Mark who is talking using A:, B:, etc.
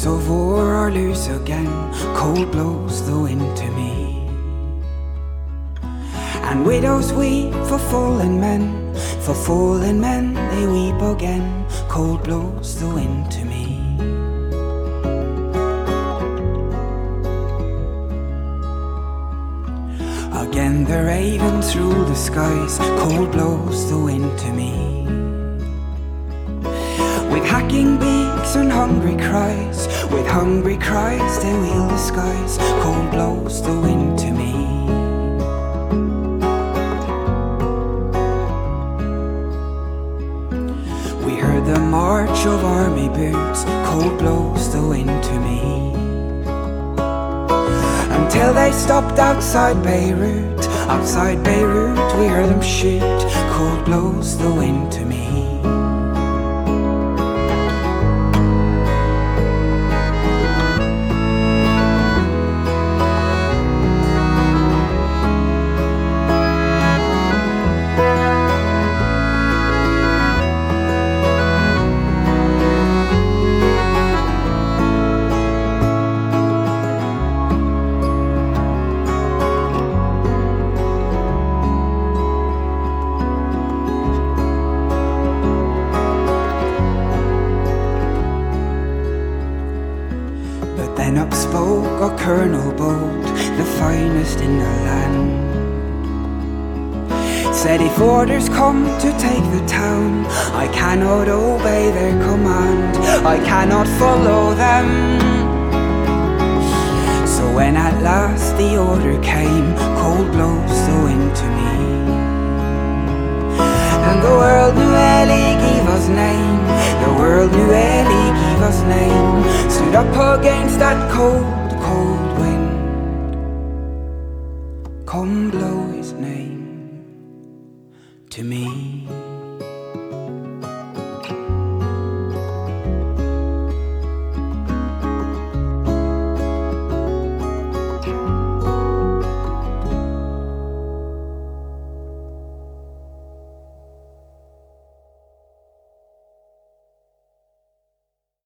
A: of war are loose again, cold blows the wind to me. And widows weep for fallen men, they weep again, cold blows the wind to me. Again the ravens rule the skies, cold blows the wind to me. With hacking beaks and hungry cries, with hungry cries they wheel the skies, cold blows the wind to me. We heard the march of army boots, cold blows the wind to me. Until they stopped outside Beirut, we heard them shoot, cold blows the wind to me. Then up spoke a colonel bold, the finest in the land. Said if orders come to take the town, I cannot obey their command, I cannot follow them. So when at last the order came, cold blows the wind to me. And the world knew Eli gave us name, the world knew Eli gave us name. Stood up against that cold